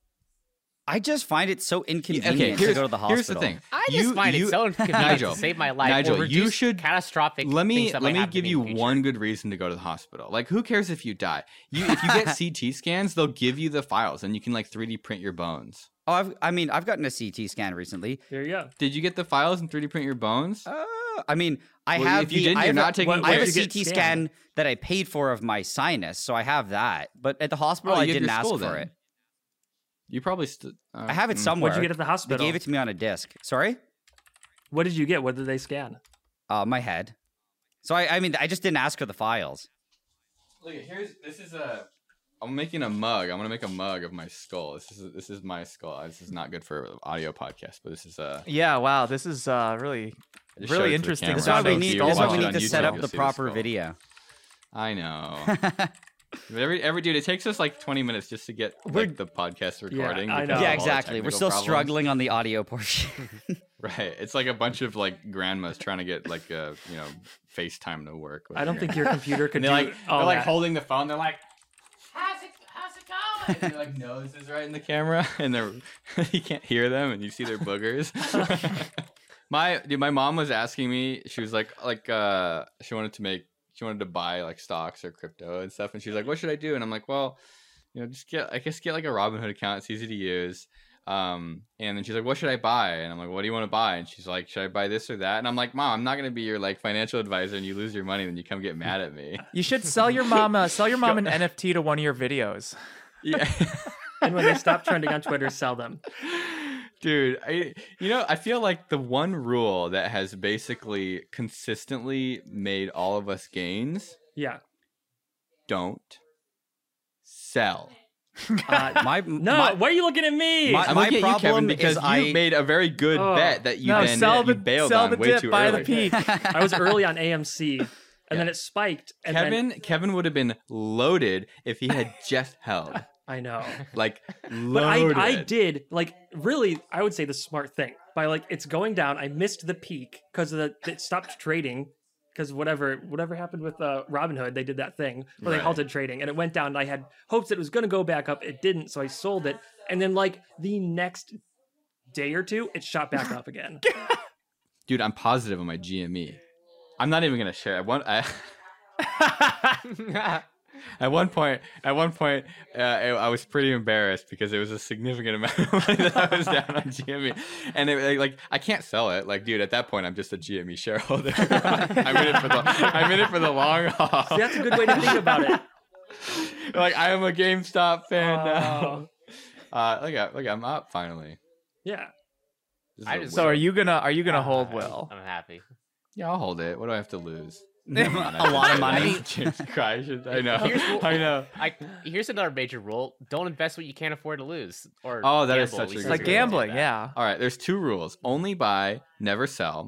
I just find it so inconvenient to here's, go to the hospital. here's the thing. I just find it so inconvenient Nigel, to save my life. Nigel, or you reduce should catastrophic. Let me things that might happen give to me you in the future. one good reason to go to the hospital. Like, who cares if you die? If you get CT scans, they'll give you the files, and you can like 3D print your bones. Oh, I've gotten a CT scan recently. There you go. Did you get the files and 3D print your bones? I mean, I Well, have. if you didn't, I you're have not taking I have a Where'd you get CT scanned? scan that I paid for of my sinus, so I have that. But at the hospital, Oh, I you had didn't your ask school for then. it. You probably I have it somewhere. What'd you get at the hospital? They gave it to me on a disc. Sorry, What did you get? What did they scan? my head. So I mean, I just didn't ask for the files. Look, this is a. I'm making a mug. I'm gonna make a mug of my skull. This is my skull. This is not good for audio podcast, but this is Yeah, wow, this is really I just showed it to really the interesting. camera. That's why So we if need. you That's why watch we it need on to set YouTube, up you'll the see proper skull. video. I know. Every dude, it takes us like 20 minutes just to get like, the podcast recording. I because know. of Yeah, all the exactly. We're technical still problems. struggling on the audio portion. Right. It's like a bunch of like grandmas trying to get like FaceTime to work. with I don't your- think your computer could And do they're like all they're like that. holding the phone. They're like, how's it going? And their like nose is right in the camera, and they're you can't hear them, and you see their boogers. My mom was asking me. She was like she wanted to buy like stocks or crypto and stuff, and she's like, what should I do? And I'm like, well, just get like a Robinhood account. It's easy to use. And then she's like, what should I buy? And I'm like, what do you want to buy? And she's like, should I buy this or that? And I'm like, Mom, I'm not going to be your like financial advisor, and you lose your money, and then you come get mad at me. You should sell your mom an NFT to one of your videos. Yeah. And when they stop trending on Twitter, sell them. Dude, I feel like the one rule that has basically consistently made all of us gains, Yeah. don't sell. My No, my- why are you looking at me? My- I'm looking at you, Kevin, problem because is you made a very good Oh. bet that you No, then sell you the bailed sell on the way dip, too buy early. the peak. I was early on AMC, and then it spiked. And then, Kevin would have been loaded if he had just held. I know. Like But loaded. I did, like, really, I would say the smart thing. By, like, it's going down. I missed the peak because it stopped trading. Because whatever happened with Robinhood, they did that thing where they Right. halted trading. And it went down. And I had hopes that it was going to go back up. It didn't, so I sold it. And then, like, the next day or two, it shot back up again. Dude, I'm positive on my GME. I'm not even gonna share. At one point, I was pretty embarrassed because it was a significant amount of money that I was down on GME, and like I can't sell it. Like, dude, at that point, I'm just a GME shareholder. I'm in it for the long haul. See, that's a good way to think about it. Like, I am a GameStop fan now. Look, I'm up finally. Yeah. This is I a just- So win. are you gonna hold Will? I'm happy. Yeah, I'll hold it. What do I have to lose? A lot of money. Jesus Christ, I know. Here's- I know. Here's another major rule: don't invest what you can't afford to lose. Or Oh, that is gamble, such at a least good It's like that's what I would say gambling, that. yeah. All right, there's 2 rules: only buy, never sell.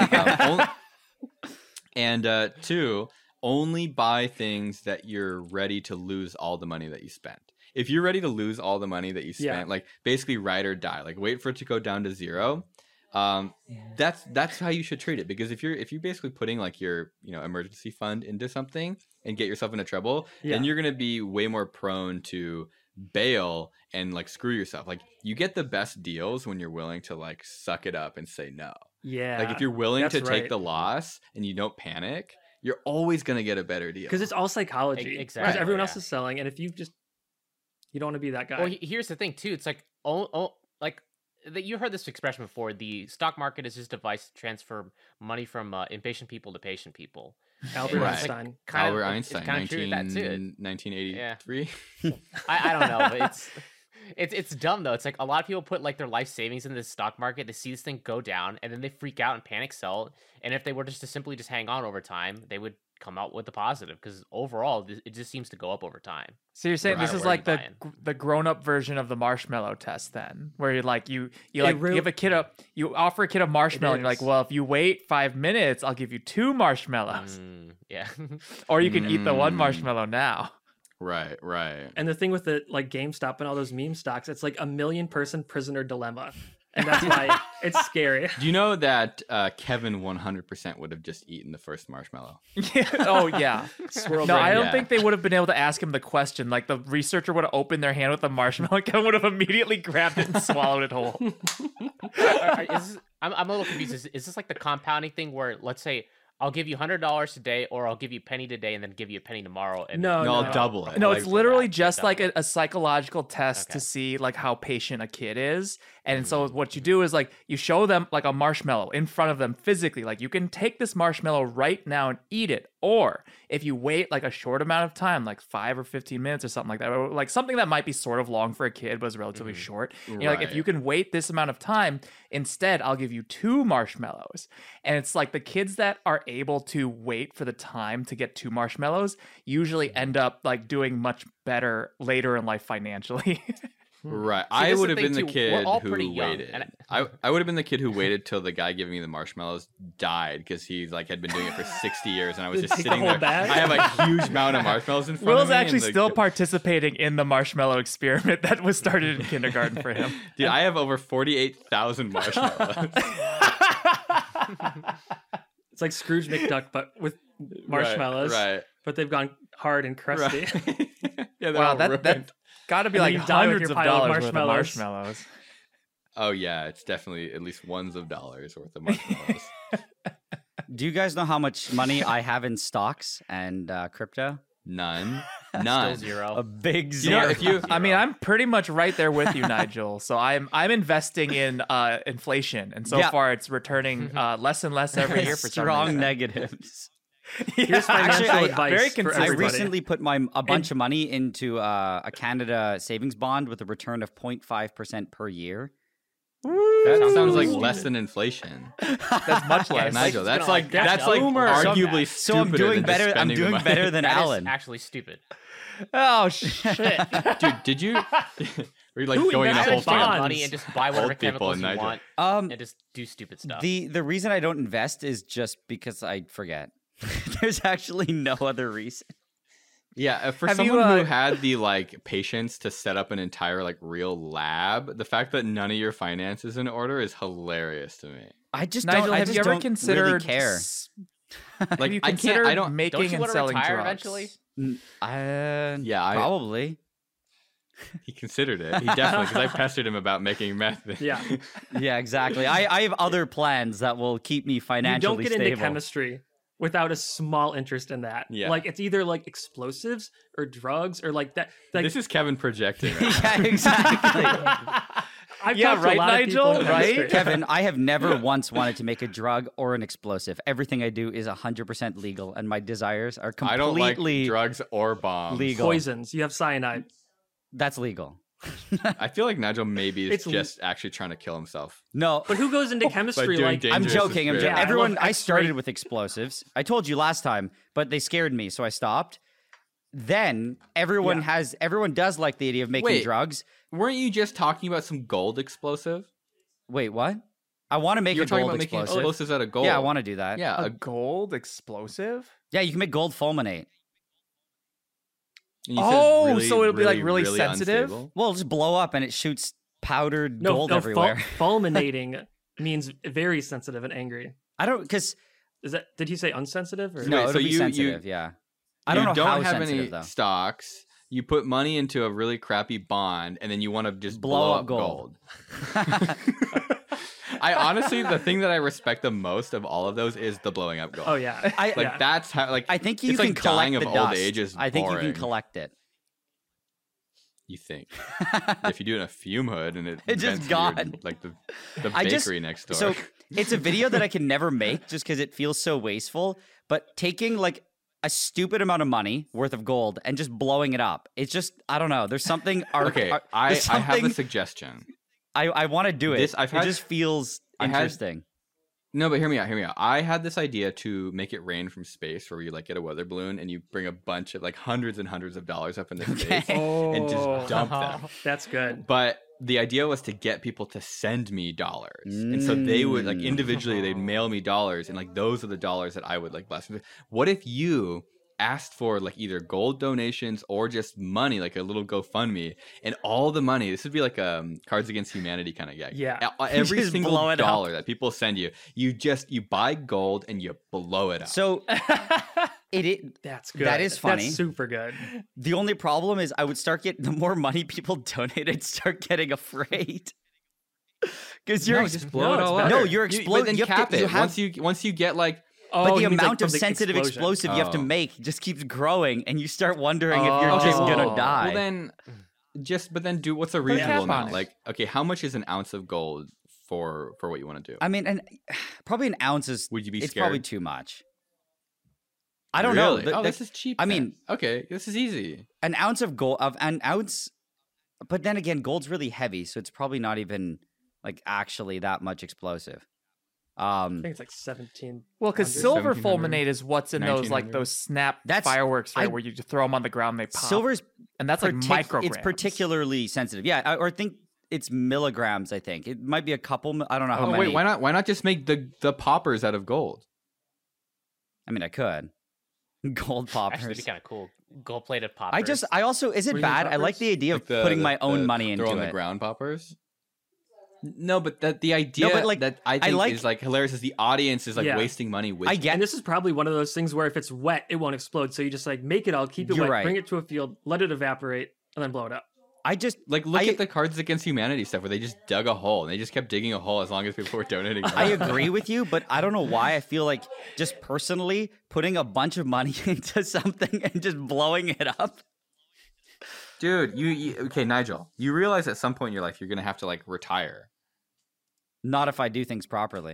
And 2, only buy things that you're ready to lose all the money that you spent. If you're ready to lose all the money that you spent, Yeah. like basically ride or die, like wait for it to go down to 0. That's how you should treat it, because if you're basically putting like your emergency fund into something and get yourself into trouble, then Yeah. you're gonna be way more prone to bail and like screw yourself. Like, you get the best deals when you're willing to like suck it up and say no. Yeah. Like, if you're willing to that's take right. the loss and you don't panic, you're always gonna get a better deal. Because it's all psychology. Exactly, Because everyone else yeah. is selling, and if you don't want to be that guy. Well, here's the thing too. It's like you heard this expression before. The stock market is just a device to transfer money from impatient people to patient people. Albert Right. Einstein. Albert It's Einstein, kind of true to that too. 1983. I don't know, but it's dumb though. It's like a lot of people put like their life savings in the stock market. They see this thing go down, and then they freak out and panic sell. And if they were just to simply just hang on over time, they would come out with the positive, because overall it just seems to go up over time. So you're saying Right, this is where like you the grown-up version of the marshmallow test, then, where you're like you It give a kid you offer a kid a marshmallow, and you're like, is. well, if you wait 5 minutes, I'll give you 2 marshmallows, Yeah. or you can eat the 1 Mm. marshmallow now. Right. And the thing with the like GameStop and all those meme stocks, it's like a 1,000,000-person prisoner dilemma, and that's why it's scary. Do you know that Kevin 100% would have just eaten the first marshmallow? Oh yeah. Swirled No, right I in. don't Yeah. think they would have been able to ask him the question. Like, the researcher would have opened their hand with the marshmallow, Kevin would have immediately grabbed it and swallowed it whole. I'm a little confused. Is this like the compounding thing where, let's say, I'll give you $100 today, or I'll give you a penny today, and then give you a penny tomorrow? And No, No, no. I'll double it. No, Like, it's literally that. just Double like it. a psychological test Okay. to see like how patient a kid is. And so what you do is like you show them like a marshmallow in front of them physically. Like, you can take this marshmallow right now and eat it. Or if you wait like a short amount of time, like 5 or 15 minutes or something like that, or like something that might be sort of long for a kid but is relatively short. And you're like, if Right. you can wait this amount of time, instead I'll give you 2 marshmallows. And it's like the kids that are able to wait for the time to get 2 marshmallows usually end up like doing much better later in life financially. Right. See, I this is would the have been thing, the too. We're kid all who pretty young, waited. and I would have been the kid who waited till the guy giving me the marshmallows died, because he like had been doing it for 60 years, and I was just Take the sitting whole there. bag? I have a huge amount of marshmallows in front of Will's me. actually and the still kid- participating in the marshmallow experiment that was started in kindergarten for him. Dude, I have over 48,000 marshmallows. It's like Scrooge McDuck, but with marshmallows. Right. But they've gone hard and crusty. Right. Yeah, they're Wow, all that ruined. got to be And like then you die with hundreds your of pile of dollars worth of marshmallows. marshmallows. Oh yeah, it's definitely at least ones of dollars worth of marshmallows. Do you guys know how much money I have in stocks and crypto? None. Still None. zero. A big You zero. know, if you I mean, I'm pretty much right there with you, Nigel. So I'm investing in inflation, and so Yeah. far it's returning less and less every year for some strong reason. negatives. Here's financial Actually, advice very for consistent. I everybody. recently put a bunch of money into a Canada savings bond with a return of 0.5% per year. that sounds like stupid. less than inflation. That's much less. Nigel, it's that's gonna, like like, that's catch like up. arguably So I'm stupider doing than just better. I'm spending the doing money. better than That is Alan. actually stupid. Oh shit! Dude, did you? Were you like Who going in a invested whole in Take field? bonds? money and just buy whatever Old people chemicals in you Niger. want Um, and just do stupid stuff. the reason I don't invest is just because I forget. There's actually no other reason. Yeah, for Have you, someone who had the like patience to set up an entire like real lab, the fact that none of your finances in order is hilarious to me. I just Nigel, don't. I have just you ever don't considered really care. Have Like, you I can't- considered I don't- making Don't you and want to selling retire drugs? eventually? Yeah, Probably. He considered it. He definitely, because I pestered him about making meth. Yeah. Yeah, exactly. I have other plans that will keep me You financially don't get stable. into chemistry without a small interest in that. Yeah. Like it's either like explosives or drugs or like that. Like This is Kevin projecting. Yeah, exactly. I've Yeah, talked to a right, lot of people in Nigel? Right? chemistry. Kevin, I have never once wanted to make a drug or an explosive. Everything I do is 100% legal, and my desires are I don't like completely drugs or bombs. legal. Poisons. You have cyanide. That's legal. I feel like Nigel maybe is It's l- just actually trying to kill himself. No, But who goes into chemistry doing like? dangerous I'm joking. I'm experiments. joking. Yeah, I Everyone, love I started X-ray. with explosives. I told you last time, but they scared me, so I stopped. Then everyone does like the idea of making Wait. drugs. Weren't you just talking about some gold explosive? Wait, what? I want to make You're a talking gold about making explosive. explosives out of gold. Yeah, I want to do that. Yeah, A gold explosive? Yeah, you can make gold fulminate. and you said Oh, really, so it'll be, like, really sensitive? unstable? Well, just blow up and it shoots powdered gold no, everywhere. fulminating means very sensitive and angry. I don't, because Is that? Did he say unsensitive? Or? no, Wait, it'll so be you- sensitive. Yeah, I don't You know how have sensitive any though. stocks. You put money into a really crappy bond, and then you want to just Blow blow up up gold. I honestly, the thing that I respect the most of all of those is the blowing up gold. Oh yeah. I Like that's how. Like I think you it's can like collect dying the of old dust. age is I think you boring. can collect it. You think if you do it in a fume hood and it It's just vents to your- gone. like the I bakery just next door. so it's a video that I can never make just because it feels so wasteful. But taking like a stupid amount of money worth of gold and just blowing it up, it's just I don't know. There's something. Okay, I there's have a something- suggestion. I want to do it. This- I've it had- just feels I had- interesting. No, but hear me out. Hear me out. I had this idea to make it rain from space, where you like get a weather balloon and you bring a bunch of like hundreds and hundreds of dollars up into space and just dump them. That's good. But the idea was to get people to send me dollars, and so they would like individually they'd mail me dollars, and like those are the dollars that I would like bless. What if you asked for like either gold donations or just money, like a little GoFundMe, and all the money? This would be like a Cards Against Humanity kind of gag. Yeah. Every Just single blow it up. dollar that people send you, you buy gold and you blow it up. So it That's good. That is funny. That's super good. the only problem is I would start getting the more money people donate, I'd start getting afraid. Because you're no, just blow it it's all better. up. No, you're But exploding. then You have cap to- it you have- once you get like. Oh, but the you mean, like, amount from of the sensitive explosion. explosive you have to Oh. make just keeps growing, and you start wondering if you're just gonna Oh. die. Well, then, but then do what's a a reasonable cap on amount? it. Like, okay, how much is an ounce of gold for what you want to do? I mean, and probably an ounce is. Would you be It's scared? probably too much. I don't know. Really? This is cheap. I then. mean- okay, this is easy. An ounce of gold of an ounce, but then again, gold's really heavy, so it's probably not even like actually that much explosive. I think it's like 17. Well, because 100. silver 1700, fulminate is what's in those like 1900. those snap That's- fireworks, right? I- Where you just throw them on the ground, and they pop. Silver's and that's like micrograms. It's particularly sensitive. Yeah, or I think it's milligrams. I think it might be a couple. I don't know how Oh many. wait, why not just make the poppers out of gold? I mean, I could. Gold poppers. Actually, that'd be kind of cool. Gold-plated poppers. I also, is it Green bad? I like poppers? the idea of Like the- putting my own the money throw into on it. the ground poppers. No, but the idea but, like, that I I think like- is like hilarious is the audience is like Yeah. wasting money with I you. get And this is probably one of those things where if it's wet, it won't explode. So you just like make it all, keep it You're wet, right. bring it to a field, let it evaporate, and then blow it up. I just Like look I- at the Cards Against Humanity stuff where they just dug a hole and they just kept digging a hole as long as people were donating. I money. agree with you, but I don't know why I feel like just personally putting a bunch of money into something and just blowing it up. Dude, you okay, Nigel? You realize at some point in your life you're gonna have to like retire. Not if I do things properly.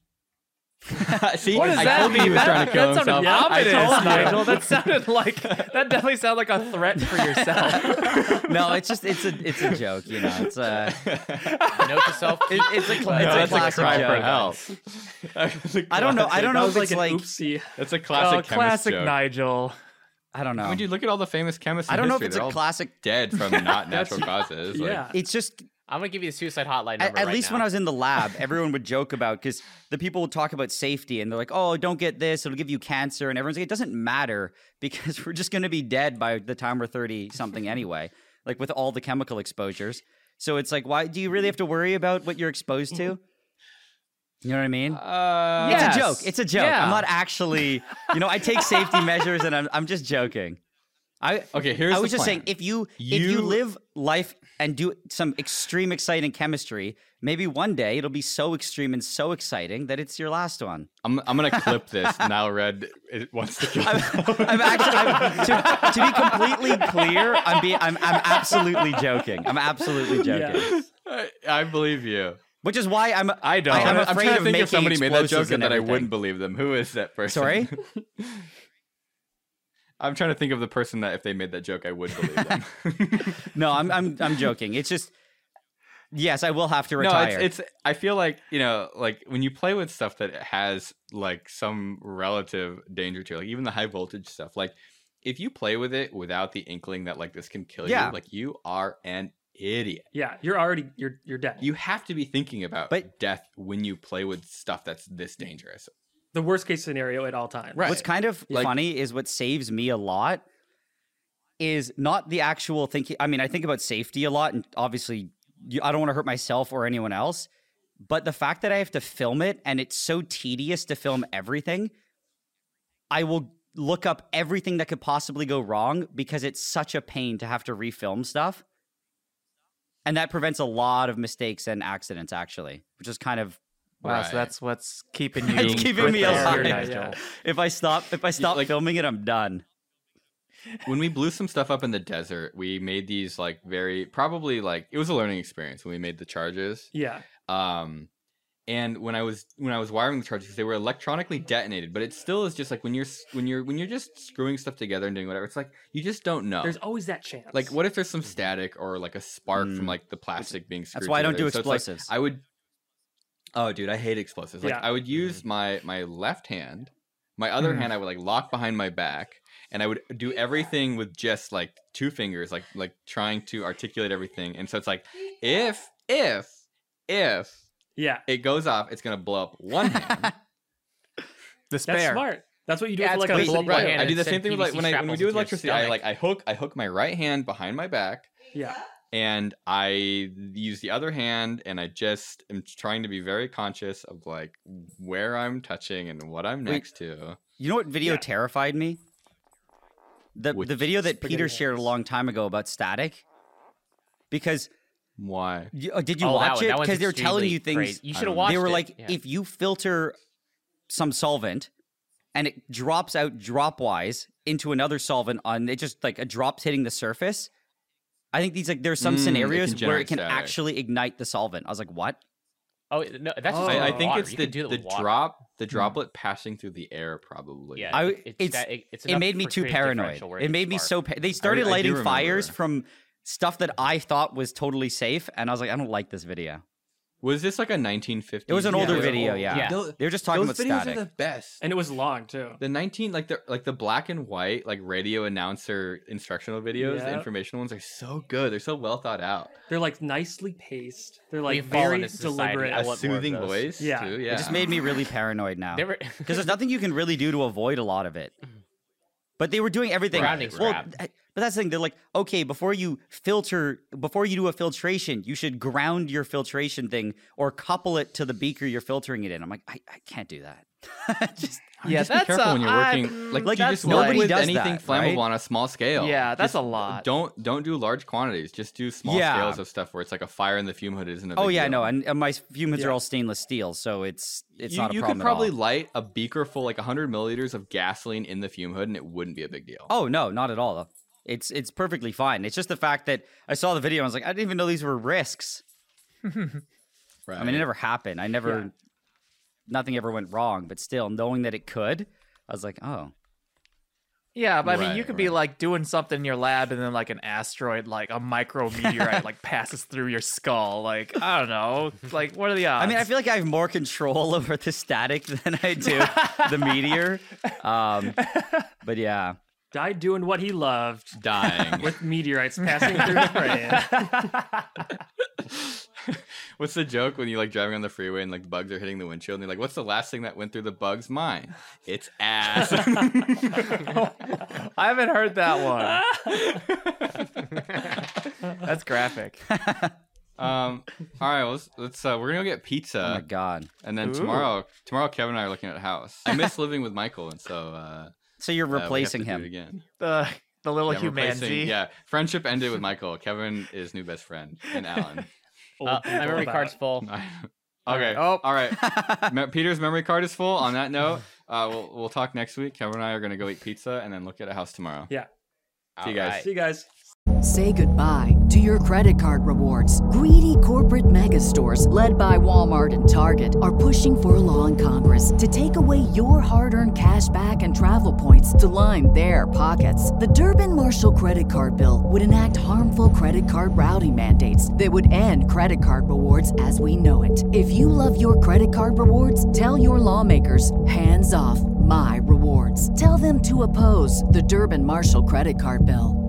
See, What does I that told you mean? he was trying to kill that sounded himself. I ominous, told you. Nigel. That sounded like that definitely sounded like a threat for yourself. No, it's just it's a joke, you know. It's a Note to self: it's a No, it's a that's like a classic cry joke. for help. I don't know. I don't That know was if like it's an like oopsie. That's a classic Oh, chemist classic joke. Nigel. I don't know. I mean, dude, look at all the famous chemists. I in don't know if history. it's They're a all classic. dead from not natural causes. Like, Yeah. It's just I'm gonna give you the suicide hotline number at right least now. when I was in the lab, everyone would joke about because the people would talk about safety and they're like, "Oh, don't get this; it'll give you cancer." And everyone's like, "It doesn't matter because we're just going to be dead by the time we're 30 something anyway." Like with all the chemical exposures. So it's like, why do you really have to worry about what you're exposed to? You know what I mean? It's Yes. a joke. It's a joke. Yeah. I'm not actually, I take safety measures and I'm just joking. Okay, here's I was the just plan. saying, if you live life and do some extreme exciting chemistry, maybe one day it'll be so extreme and so exciting that it's your last one. I'm gonna clip this. Now Red wants to kill. To be completely clear, I'm absolutely joking. I'm absolutely joking. I believe you. Which is why I'm I'm afraid trying of to think making if somebody made that joke explosives and and that I everything. wouldn't believe them. Who is that person? Sorry? I'm trying to think of the person that if they made that joke, I would believe them. No, I'm joking. It's just yes, I will have to No, retire. it's. I feel like like when you play with stuff that has like some relative danger to it, like even the high voltage stuff. Like if you play with it without the inkling that like this can kill Yeah. you, like you are an idiot. Yeah, you're dead. You have to be thinking about But- death when you play with stuff that's this dangerous. The worst case scenario at all times. Right. What's kind of Like- funny is what saves me a lot is not the actual thinking. I mean, I think about safety a lot, and obviously, I don't want to hurt myself or anyone else. But the fact that I have to film it and it's so tedious to film everything, I will look up everything that could possibly go wrong because it's such a pain to have to refilm stuff. And that prevents a lot of mistakes and accidents, actually, which is kind of Wow, Right. so that's what's keeping you. It's keeping me prepared, alive. Nigel. Yeah. if I stop like- filming it, I'm done. When we blew some stuff up in the desert, we made these like probably like it was a learning experience when we made the charges. Yeah. And when I was wiring the charges, they were electronically detonated, but it still is just like when you're just screwing stuff together and doing whatever, it's like you just don't know. There's always that chance. Like what if there's some static or like a spark from like the plastic being screwed That's why I don't do together? So it's like, explosives. I would Oh dude, I hate explosives. Like Yeah. I would use my left hand. My other hand I would like lock behind my back and I would do everything with just like two fingers, like trying to articulate everything. And so it's like if Yeah. it goes off, it's gonna blow up one hand. The That's spare. smart. That's what you do Yeah, with it's gonna electricity. blow up my too. hand. I do the and same send thing with like PVC when we shrapnels do into your electricity. I stomach. hook my right hand behind my back Yeah. and I use the other hand and I just am trying to be very conscious of like where I'm touching and what I'm next to. You know what video Yeah. terrified me? The Which video that spaghetti Peter shared a hands. long time ago about static. Because Why? did you Oh, watch it? that one's Because they were telling extremely you things. crazy. You I should don't have know. watched They were it. like, Yeah. if you filter some solvent and it drops out dropwise into another solvent on it, just like a drops hitting the surface. I think there's some it scenarios can where generate it can static. actually ignite the solvent. I was like, what? Oh no, that's just I with think water. it's You the can do that with water. droplet passing through the air probably. Yeah, It enough made me for too creating a paranoid. differential where It made me spark. so. They started I do lighting remember. fires from stuff that I thought was totally safe, and I was like, I don't like this video. Was this like a 1950s? It was an older it was video, old. yeah. Yeah. They were just talking Those about videos static. are the best. And it was long too. The the black and white like radio announcer instructional videos, the Yeah. informational ones are so good. They're so well thought out. They're like nicely paced. They're like We've fallen very as a society. deliberate. I A want more of soothing those. voice, Yeah. too. It Yeah, It just made me really paranoid now. They were Because there's nothing you can really do to avoid a lot of it. But they were doing everything. Grounding's Well, crap. but that's the thing. They're like, okay, before you do a filtration, you should ground your filtration thing or couple it to the beaker you're filtering it in. I'm like, I can't do that. Just Yeah, just that's be careful a- when you're working. Like you that's just work nobody with does anything that, flammable right? on a small scale. Yeah, that's Just a lot. Don't do large quantities. Just do small Yeah. scales of stuff where it's like a fire in the fume hood isn't a big oh yeah, deal. no, and my fume hoods are Yeah. all stainless steel, so it's you, not a you problem could probably at all. light a beaker full, like 100 milliliters of gasoline in the fume hood, and it wouldn't be a big deal. Oh no, not at all. It's perfectly fine. It's just the fact that I saw the video and I was like, I didn't even know these were risks. Right. I mean, it never happened. Nothing ever went wrong, but still, knowing that it could, I was like, oh. Yeah, but I mean, you Right, could be right. like doing something in your lab, and then like an asteroid, like a micrometeorite, like passes through your skull. Like I don't know, like what are the odds? I mean, I feel like I have more control over the static than I do the meteor. But yeah. Died doing what he loved dying. with meteorites passing through his brain. What's the joke when you like driving on the freeway and like bugs are hitting the windshield and you're like, what's the last thing that went through the bug's mind? It's ass. I haven't heard that one. That's graphic. All right, well, let's we're gonna go get pizza. Oh my god. And then tomorrow Kevin and I are looking at a house. I miss living with Michael, and so So you're we have to replacing do it him. again. The little Yeah, replacing- humanity. Yeah, friendship ended with Michael. Kevin is new best friend, and Alan. Old My people memory about- card's full. Okay. Oh. All right. Peter's memory card is full. On that note, we'll talk next week. Kevin and I are gonna go eat pizza and then look at a house tomorrow. Yeah. See you guys. Alright. See you guys. Say goodbye to your credit card rewards. Greedy corporate mega stores, led by Walmart and Target, are pushing for a law in Congress to take away your hard-earned cash back and travel points to line their pockets. The Durbin-Marshall credit card bill would enact harmful credit card routing mandates that would end credit card rewards as we know it. If you love your credit card rewards, tell your lawmakers, hands off my rewards. Tell them to oppose the Durbin-Marshall credit card bill.